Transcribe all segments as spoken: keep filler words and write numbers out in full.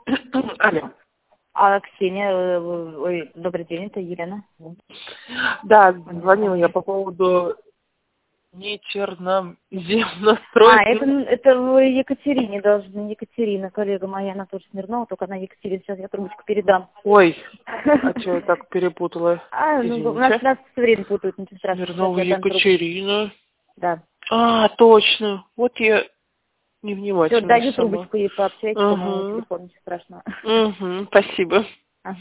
Алло. А Ксения, э, ой, добрый день, это Елена. Да, звонила я по поводу нечерноземнострой. А, это, это вы Екатерине должны, Екатерина, коллега моя, Анатолия Смирнова, только она Екатерина, сейчас я трубочку передам. Ой, а что я так перепутала? А, ну, у нас, нас все время путают, ничего страшного. Смирнова Сейчас я дам трубку. Екатерина. Да. А, точно. Вот я невнимательно Все, даю сама. трубочку и пообщайтесь по моему Ага. телефону, ничего страшного. Угу, спасибо. Ага.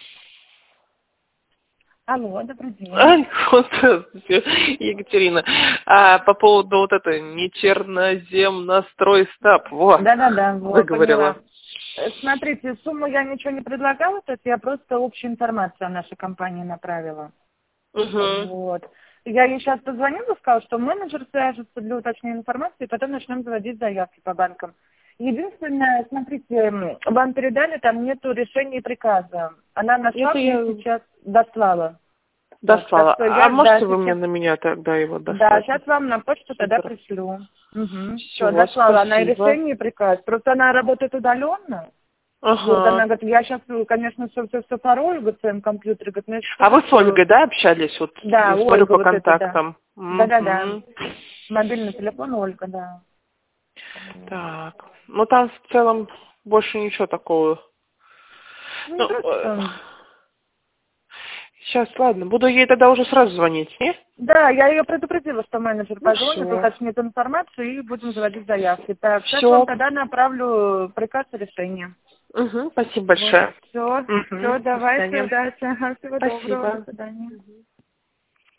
Алло, добрый день. А, здравствуйте, Екатерина. А, по поводу вот этой нечерноземнострой стаб, вот, Да-да-да, вот, выговорила. поняла. Э, Смотрите, сумму я ничего не предлагала, то есть я просто общую информацию о нашей компании направила. Угу. Вот. Я ей сейчас позвонила, сказала, что менеджер свяжется для уточнения информации, и потом начнем заводить заявки по банкам. Единственное, смотрите, м, вам передали, там нету решения и приказа. Она нашла, Это мне я сейчас дослала. дослала. Так что А я, можете да, вы мне сейчас, на меня тогда его да, дослать? сейчас вам на почту тогда Супер. пришлю. Угу. Все, Все, дослала. Она и спасибо. решение, и приказ. Просто она работает удаленно. Вот, она Ага. говорит, я сейчас, конечно, все, все, все порою в своем компьютере. Говорит, ну, я А вы с что-то- Ольгой, да, общались? Вот Да, я смотрю Ольга, по вот это, да. контактам. Да-да-да. Мгм. Мобильный телефон Ольга, да. Так. Ну там в целом больше ничего такого. Ну, не Ну, просто, что... сейчас, ладно, буду ей тогда уже сразу звонить, не? Да, я ее предупредила, что менеджер Ну позвонит, все. уточнит информацию и будем заводить заявки. Так, сейчас Все. вам тогда направлю приказ и решение. Угу, спасибо Вот, большое. все, Угу. все, До давайте, свидания. удачи, всего доброго, до Спасибо. свидания. Мгм.